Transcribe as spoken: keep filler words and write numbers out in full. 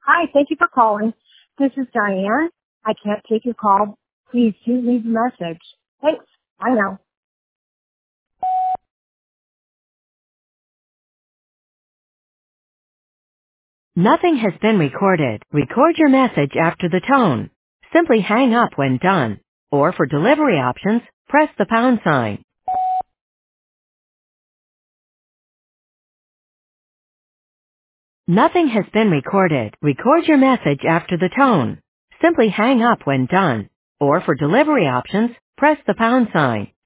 Hi, thank you for calling. This is Diane. I can't take your call. Please do leave a message. Thanks. Bye now. Nothing has been recorded. Record your message after the tone. Simply hang up when done. Or for delivery options, press the pound sign. Nothing has been recorded. Record your message after the tone. Simply hang up when done. Or for delivery options, press the pound sign.